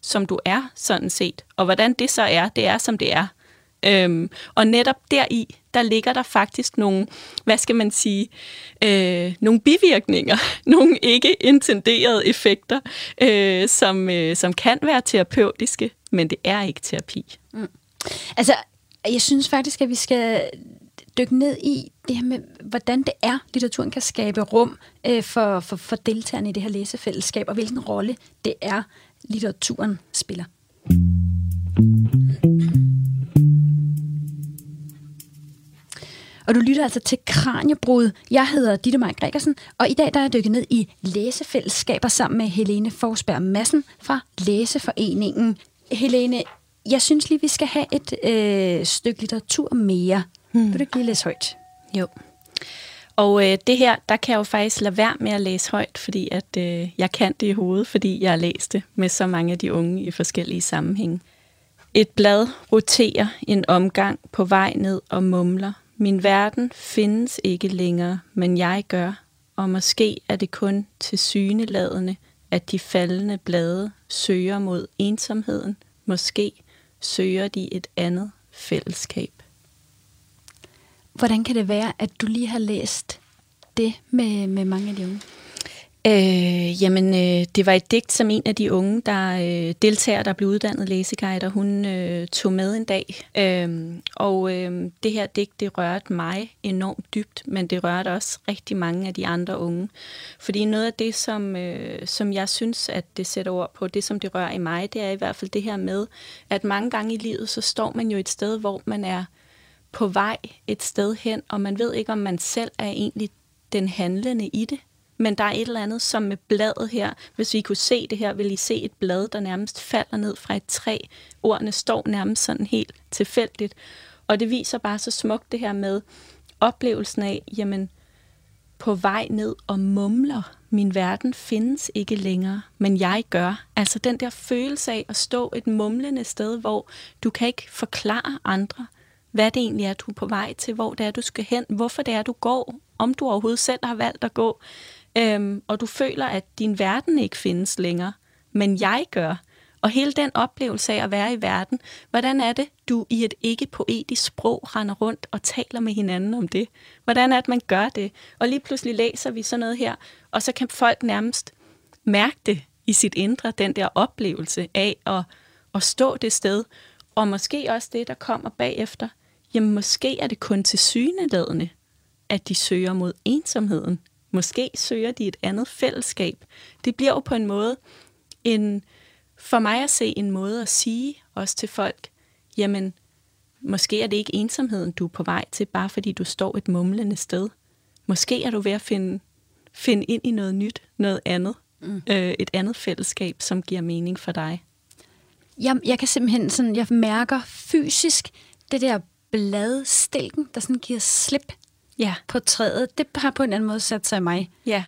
som du er, sådan set. Og hvordan det så er, det er, som det er. Øhm, og netop deri, der ligger der faktisk nogle, hvad skal man sige, øh, nogle bivirkninger, nogle ikke intenderede effekter, øh, som, øh, som kan være terapeutiske, men det er ikke terapi. Mm. Altså, jeg synes faktisk, at vi skal dykke ned i det her med, hvordan det er, litteraturen kan skabe rum øh, for, for, for deltagerne i det her læsefællesskab, og hvilken rolle det er, litteraturen spiller. Og du lytter altså til Kraniebrud. Jeg hedder Ditte Maj Gregersen, og i dag der er jeg dykket ned i læsefællesskaber sammen med Helene Forsberg Madsen fra Læseforeningen. Helene, jeg synes lige, vi skal have et øh, stykke litteratur mere. Hmm. Vil du ikke lige læse højt? Jo. Og øh, det her, der kan jeg jo faktisk lade være med at læse højt, fordi at, øh, jeg kan det i hovedet, fordi jeg har læst det med så mange af de unge i forskellige sammenhænge. Et blad roterer en omgang på vej ned og mumler. Min verden findes ikke længere, men jeg gør, og måske er det kun tilsyneladende, at de faldende blade søger mod ensomheden. Måske søger de et andet fællesskab. Hvordan kan det være, at du lige har læst det med, med mange af de unge? Øh, jamen, øh, det var et digt, som en af de unge, der øh, deltager, der blev uddannet læseguider, hun øh, tog med en dag. Øh, og øh, det her digt, det rørte mig enormt dybt, men det rørte også rigtig mange af de andre unge. Fordi noget af det, som, øh, som jeg synes, at det sætter ord på, det som det rører i mig, det er i hvert fald det her med, at mange gange i livet, så står man jo et sted, hvor man er på vej et sted hen, og man ved ikke, om man selv er egentlig den handlende i det. Men der er et eller andet, som med bladet her, hvis vi kunne se det her, vil I se et blad, der nærmest falder ned fra et træ. Ordene står nærmest sådan helt tilfældigt. Og det viser bare så smukt det her med oplevelsen af, jamen, på vej ned og mumler, min verden findes ikke længere, men jeg gør. Altså den der følelse af at stå et mumlende sted, hvor du kan ikke forklare andre, hvad det egentlig er, du er på vej til, hvor det er, du skal hen, hvorfor det er, du går, om du overhovedet selv har valgt at gå, øhm, og du føler, at din verden ikke findes længere, men jeg gør. Og hele den oplevelse af at være i verden, hvordan er det, du i et ikke-poetisk sprog render rundt og taler med hinanden om det? Hvordan er det, man gør det? Og lige pludselig læser vi sådan noget her, og så kan folk nærmest mærke det i sit indre, den der oplevelse af at, at stå det sted, og måske også det, der kommer bagefter. Jamen, måske er det kun tilsyneladende, at de søger mod ensomheden. Måske søger de et andet fællesskab. Det bliver jo på en måde, en, for mig at se, en måde at sige også til folk, jamen, måske er det ikke ensomheden, du er på vej til, bare fordi du står et mumlende sted. Måske er du ved at finde, finde ind i noget nyt, noget andet. Mm. Øh, et andet fællesskab, som giver mening for dig. Jeg, jeg kan simpelthen sådan, jeg mærker fysisk det der bladstilken, der sådan giver slip ja. på træet. Det har på en anden måde sat sig i mig. Ja.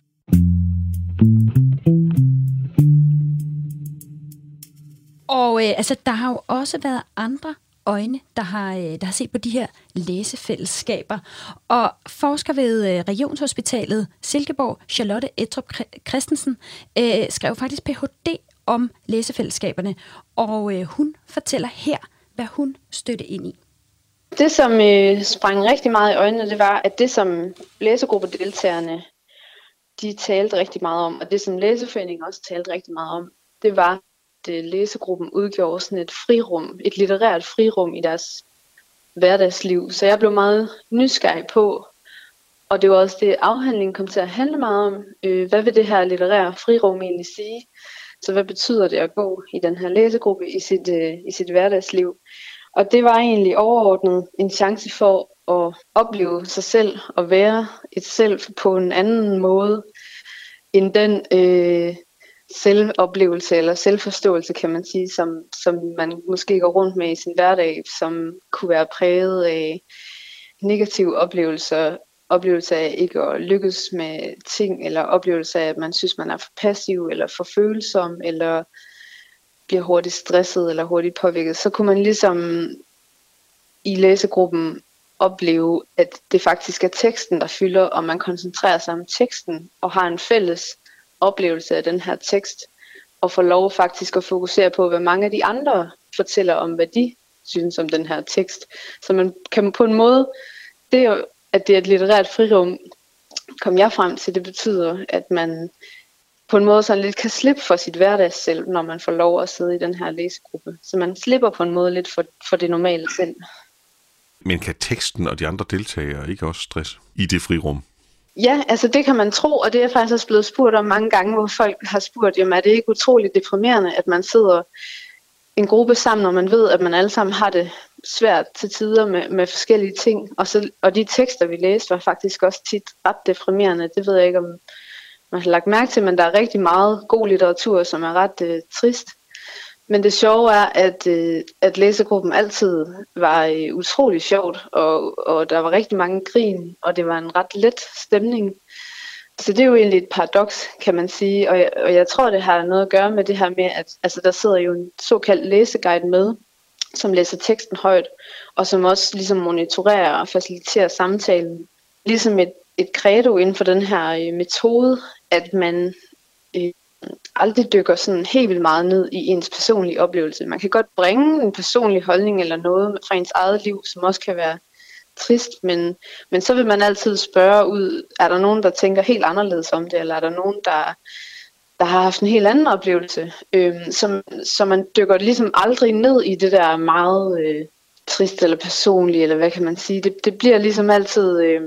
Og øh, altså, der har jo også været andre øjne, der har, øh, der har set på de her læsefællesskaber. Og forsker ved øh, Regionshospitalet Silkeborg, Charlotte Ettrup Christensen, øh, skrev faktisk P H D om læsefællesskaberne. Og øh, hun fortæller her, hvad hun stødte ind i. Det, som øh, sprang rigtig meget i øjnene, det var, at det, som læsegruppedeltagerne de talte rigtig meget om, og det, som Læseforeningen også talte rigtig meget om, det var, at læsegruppen udgjorde sådan et frirum, et litterært frirum i deres hverdagsliv. Så jeg blev meget nysgerrig på, og det var også det, afhandlingen kom til at handle meget om. Øh, hvad vil det her litterære frirum egentlig sige? Så hvad betyder det at gå i den her læsegruppe i sit, øh, i sit hverdagsliv? Og det var egentlig overordnet en chance for at opleve sig selv og være et selv på en anden måde end den øh, selvoplevelse eller selvforståelse, kan man sige, som, som man måske går rundt med i sin hverdag, som kunne være præget af negative oplevelser, oplevelse af ikke at lykkes med ting, eller oplevelse af, at man synes, man er for passiv eller for følsom, eller bliver hurtigt stresset eller hurtigt påvirket, så kunne man ligesom i læsegruppen opleve, at det faktisk er teksten, der fylder, og man koncentrerer sig om teksten og har en fælles oplevelse af den her tekst, og får lov faktisk at fokusere på, hvad mange af de andre fortæller om, hvad de synes om den her tekst. Så man kan på en måde, det er jo, at det er et litterært frirum, kom jeg frem til, det betyder, at man på en måde sådan lidt kan slippe for sit hverdags selv, når man får lov at sidde i den her læsegruppe. Så man slipper på en måde lidt for, for det normale selv. Men kan teksten og de andre deltagere ikke også stress i det frirum? Ja, altså det kan man tro, og det er faktisk også blevet spurgt om mange gange, hvor folk har spurgt, jamen er det ikke utroligt deprimerende, at man sidder en gruppe sammen, og man ved, at man alle sammen har det svært til tider med, med forskellige ting. Og, så, og de tekster, vi læste, var faktisk også tit ret deprimerende. Det ved jeg ikke, om man har lagt mærke til, men der er rigtig meget god litteratur, som er ret øh, trist. Men det sjove er, at, øh, at læsegruppen altid var øh, utrolig sjovt, og, og der var rigtig mange grin, og det var en ret let stemning. Så det er jo egentlig et paradoks, kan man sige, og jeg, og jeg tror, det har noget at gøre med det her med, at altså, der sidder jo en såkaldt læseguide med, som læser teksten højt, og som også ligesom monitorerer og faciliterer samtalen. Ligesom et, et credo inden for den her øh, metode, at man øh, aldrig dykker sådan helt vildt meget ned i ens personlige oplevelse. Man kan godt bringe en personlig holdning eller noget fra ens eget liv, som også kan være trist, men, men så vil man altid spørge ud, er der nogen, der tænker helt anderledes om det, eller er der nogen, der, der har haft en helt anden oplevelse. Øhm, så, så man dykker ligesom aldrig ned i det der meget øh, trist eller personlige, eller hvad kan man sige. Det, det bliver ligesom altid... Øh,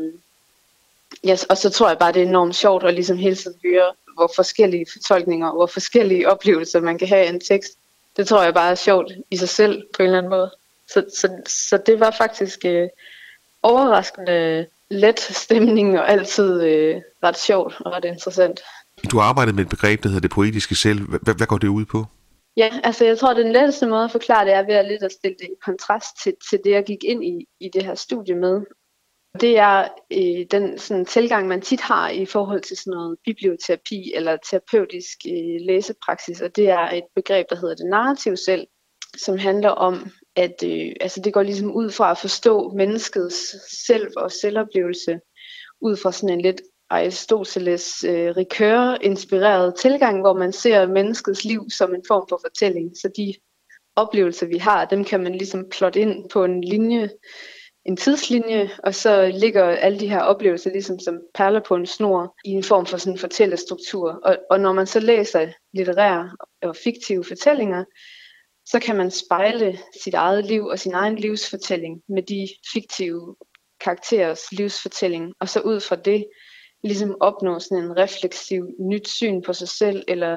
ja, og så tror jeg bare, det er enormt sjovt at ligesom hele tiden høre, hvor forskellige fortolkninger, hvor forskellige oplevelser man kan have i en tekst. Det tror jeg bare er sjovt i sig selv på en eller anden måde. Så, så, så det var faktisk øh, overraskende let stemning og altid øh, ret sjovt og ret interessant. Du har arbejdet med et begreb, der hedder det poetiske selv. Hvad, hvad går det ud på? Ja, altså jeg tror, den letteste måde at forklare det er ved at lidt at stille det i kontrast til, til det, jeg gik ind i, i det her studie med. Det er øh, den sådan, tilgang, man tit har i forhold til sådan noget biblioterapi eller terapeutisk øh, læsepraksis, og det er et begreb, der hedder det narrativ selv, som handler om, at øh, altså, det går ligesom ud fra at forstå menneskets selv og selvoplevelse, ud fra sådan en lidt Aristoteles øh, Ricoeur-inspireret tilgang, hvor man ser menneskets liv som en form for fortælling. Så de oplevelser, vi har, dem kan man ligesom plotte ind på en linje, en tidslinje, og så ligger alle de her oplevelser ligesom som perler på en snor i en form for sådan en fortællestruktur. Og, og når man så læser litterære og fiktive fortællinger, så kan man spejle sit eget liv og sin egen livsfortælling med de fiktive karakterers livsfortælling, og så ud fra det ligesom opnå sådan en refleksiv nyt syn på sig selv, eller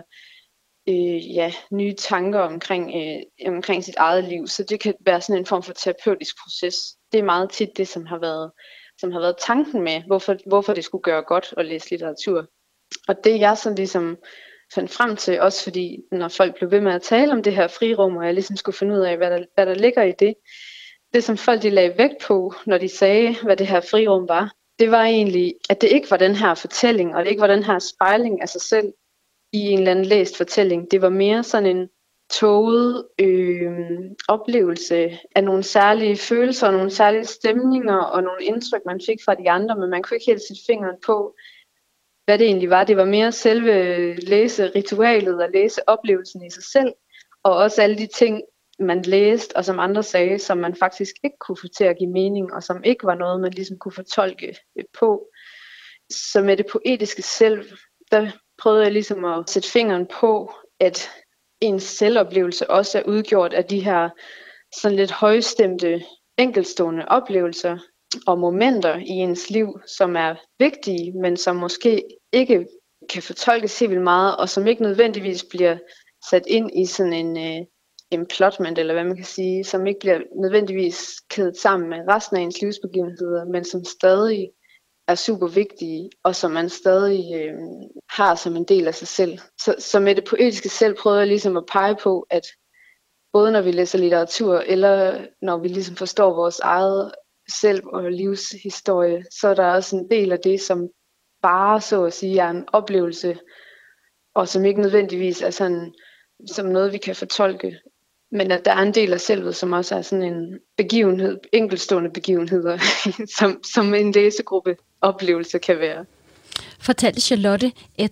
øh, ja, nye tanker omkring, øh, omkring sit eget liv. Så det kan være sådan en form for terapeutisk proces. Det er meget tit det, som har været, som har været tanken med, hvorfor, hvorfor det skulle gøre godt at læse litteratur. Og det jeg så ligesom fandt frem til, også fordi når folk blev ved med at tale om det her frirum, og jeg ligesom skulle finde ud af, hvad der, hvad der ligger i det, det som folk de lagde vægt på, når de sagde, hvad det her frirum var, det var egentlig, at det ikke var den her fortælling, og det ikke var den her spejling af sig selv i en eller anden læst fortælling. Det var mere sådan en tåget øh, oplevelse af nogle særlige følelser, nogle særlige stemninger og nogle indtryk, man fik fra de andre, men man kunne ikke helt sætte fingeren på, hvad det egentlig var. Det var mere selve læseritualet og læseoplevelsen i sig selv, og også alle de ting, man læste, og som andre sagde, som man faktisk ikke kunne få til at give mening, og som ikke var noget, man ligesom kunne fortolke på. Så med det poetiske selv, der prøvede jeg ligesom at sætte fingeren på, at ens selvoplevelse også er udgjort af de her sådan lidt højstemte, enkeltstående oplevelser og momenter i ens liv, som er vigtige, men som måske ikke kan fortolkes helt vildt meget, og som ikke nødvendigvis bliver sat ind i sådan en, øh, en plotment, eller hvad man kan sige, som ikke bliver nødvendigvis kædet sammen med resten af ens livsbegivenheder, men som stadig er super vigtige, og som man stadig øh, har som en del af sig selv. Så, så med det poetiske selv prøvede jeg ligesom at pege på, at både når vi læser litteratur, eller når vi ligesom forstår vores eget selv og livshistorie, så er der også en del af det, som bare så at sige er en oplevelse, og som ikke nødvendigvis er sådan som noget, vi kan fortolke. Men at der er en del af selvet, som også er sådan en begivenhed, enkeltstående begivenheder, som, som en læsegruppe oplevelse kan være. Fortalte Charlotte Ettrup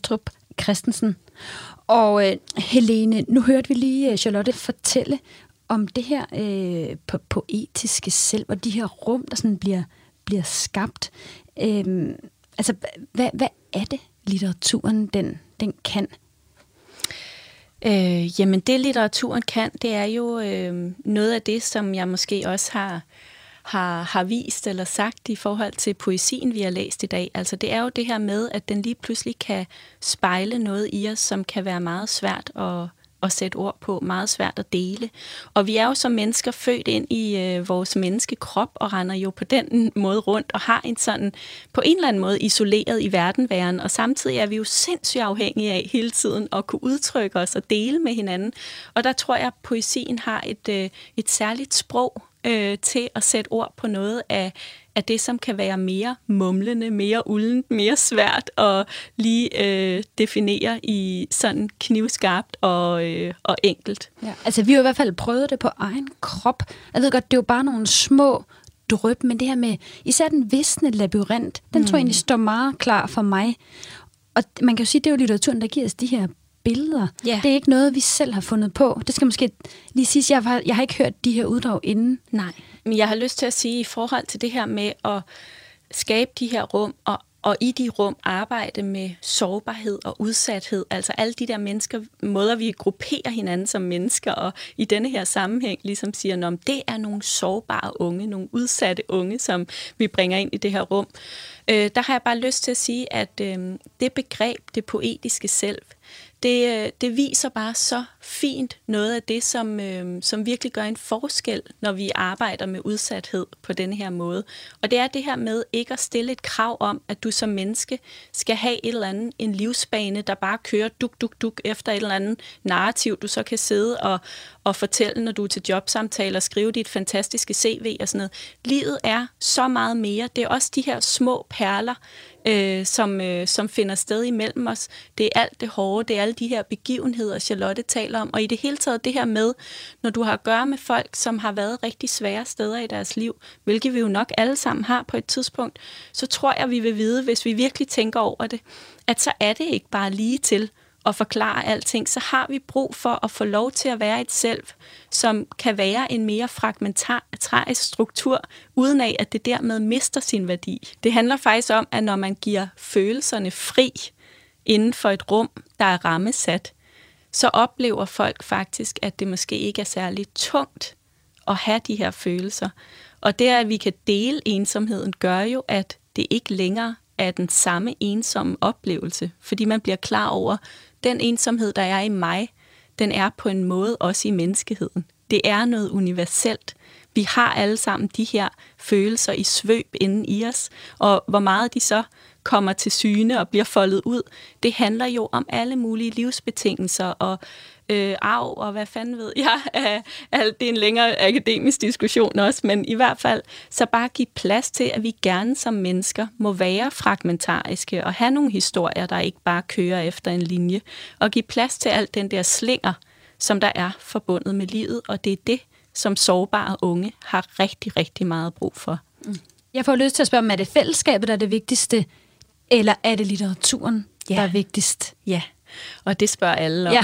Christensen. Og øh, Helene, nu hørte vi lige Charlotte fortælle om det her øh, på poetiske selv, og de her rum, der sådan bliver, bliver skabt. Øh, altså, hvad, hvad er det, litteraturen den, den kan? Øh, jamen, det litteraturen kan, det er jo øh, noget af det, som jeg måske også har, har, har vist eller sagt i forhold til poesien, vi har læst i dag. Altså, det er jo det her med, at den lige pludselig kan spejle noget i os, som kan være meget svært at at sætte ord på, meget svært at dele. Og vi er jo som mennesker født ind i øh, vores menneskekrop og render jo på den måde rundt og har en sådan, på en eller anden måde isoleret i verdenværen, og samtidig er vi jo sindssygt afhængige af hele tiden at kunne udtrykke os og dele med hinanden. Og der tror jeg, at poesien har et, øh, et særligt sprog øh, til at sætte ord på noget af af det, som kan være mere mumlende, mere uldent, mere svært at lige øh, definere i sådan knivskarpt og, øh, og enkelt. Ja, altså vi har i hvert fald prøvet det på egen krop. Jeg ved godt, det er jo bare nogle små dryp, men det her med især den visne labyrint, den mm. tror jeg egentlig står meget klar for mig. Og man kan jo sige, det er jo litteraturen, der giver os de her billeder. Yeah. Det er ikke noget, vi selv har fundet på. Det skal måske lige sige, jeg har, jeg har ikke hørt de her uddrag inden. Nej, men jeg har lyst til at sige, i forhold til det her med at skabe de her rum, og, og i de rum arbejde med sårbarhed og udsathed, altså alle de der mennesker, måder vi grupperer hinanden som mennesker, og i denne her sammenhæng ligesom siger, at det er nogle sårbare unge, nogle udsatte unge, som vi bringer ind i det her rum. Øh, der har jeg bare lyst til at sige, at øh, det begreb, det poetiske selv, Det, det viser bare så fint noget af det, som, øh, som virkelig gør en forskel, når vi arbejder med udsathed på denne her måde. Og det er det her med ikke at stille et krav om, at du som menneske skal have et eller andet, en livsbane, der bare kører duk, duk, duk efter et eller andet narrativ, du så kan sidde og, og fortælle, når du er til jobsamtaler og skrive dit fantastiske C V og sådan noget. Livet er så meget mere. Det er også de her små perler, Øh, som, øh, som finder sted imellem os. Det er alt det hårde, det er alle de her begivenheder, Charlotte taler om, og i det hele taget det her med, når du har at gøre med folk, som har været rigtig svære steder i deres liv, hvilket vi jo nok alle sammen har på et tidspunkt, så tror jeg, vi vil vide, hvis vi virkelig tænker over det, at så er det ikke bare lige til at forklare alting, så har vi brug for at få lov til at være et selv, som kan være en mere fragmentarisk struktur, uden af, at det dermed mister sin værdi. Det handler faktisk om, at når man giver følelserne fri inden for et rum, der er rammesat, så oplever folk faktisk, at det måske ikke er særlig tungt at have de her følelser. Og det, at vi kan dele ensomheden, gør jo, at det ikke længere er den samme ensomme oplevelse, fordi man bliver klar over, den ensomhed, der er i mig, den er på en måde også i menneskeheden. Det er noget universelt. Vi har alle sammen de her følelser i svøb inden i os, og hvor meget de så kommer til syne og bliver foldet ud, det handler jo om alle mulige livsbetingelser og øh, arv, og hvad fanden ved jeg. Øh, det er en længere akademisk diskussion også, men i hvert fald så bare give plads til, at vi gerne som mennesker må være fragmentariske og have nogle historier, der ikke bare kører efter en linje, og give plads til alt den der slinger, som der er forbundet med livet, og det er det, som sårbare unge har rigtig, rigtig meget brug for. Jeg får lyst til at spørge, om er det fællesskabet, der er det vigtigste, eller er det litteraturen, ja, der er vigtigst? Ja, og det spørger alle om. Ja.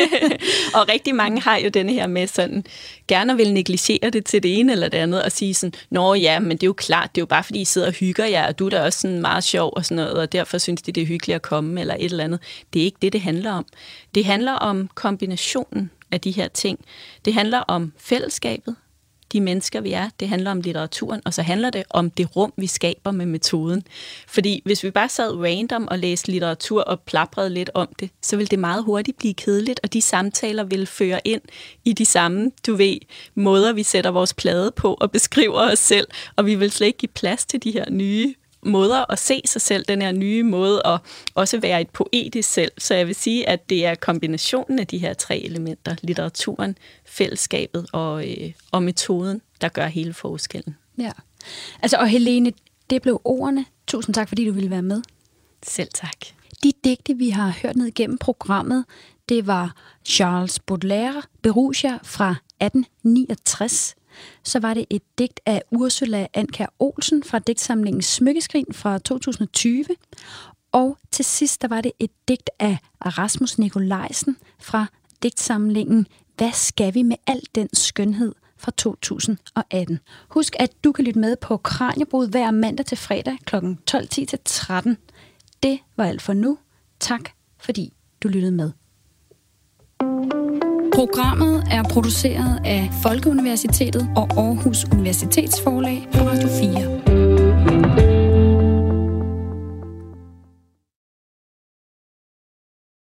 Og rigtig mange har jo denne her med sådan, gerne vil negligere det til det ene eller det andet, og sige sådan, nå ja, men det er jo klart, det er jo bare fordi I sidder og hygger jer, og du er da også sådan meget sjov og sådan noget, og derfor synes de, det er hyggeligt at komme, eller et eller andet. Det er ikke det, det handler om. Det handler om kombinationen af de her ting. Det handler om fællesskabet, de mennesker, vi er. Det handler om litteraturen, og så handler det om det rum, vi skaber med metoden. Fordi hvis vi bare sad random og læste litteratur og plaprede lidt om det, så ville det meget hurtigt blive kedeligt, og de samtaler ville føre ind i de samme, du ved, måder, vi sætter vores plade på og beskriver os selv, og vi vil slet ikke give plads til de her nye måder at se sig selv, den her nye måde at også være et poetisk selv. Så jeg vil sige, at det er kombinationen af de her tre elementer, litteraturen, fællesskabet og, øh, og metoden, der gør hele forskellen. Ja. Altså, og Helene, det blev ordene. Tusind tak, fordi du ville være med. Selv tak. De digte, vi har hørt ned igennem programmet, det var Charles Baudelaire, Berussia fra atten niogtres. Så var det et digt af Ursula Andkjær Olsen fra digtsamlingen Smykkeskrin fra to tusind og tyve. Og til sidst, der var det et digt af Rasmus Nikolajsen fra digtsamlingen Hvad skal vi med al den skønhed fra to tusind og atten. Husk, at du kan lytte med på Kraniebrud hver mandag til fredag klokken tolv ti til tretten. Det var alt for nu. Tak, fordi du lyttede med. Programmet er produceret af Folkeuniversitetet og Aarhus Universitetsforlag på Radio fire.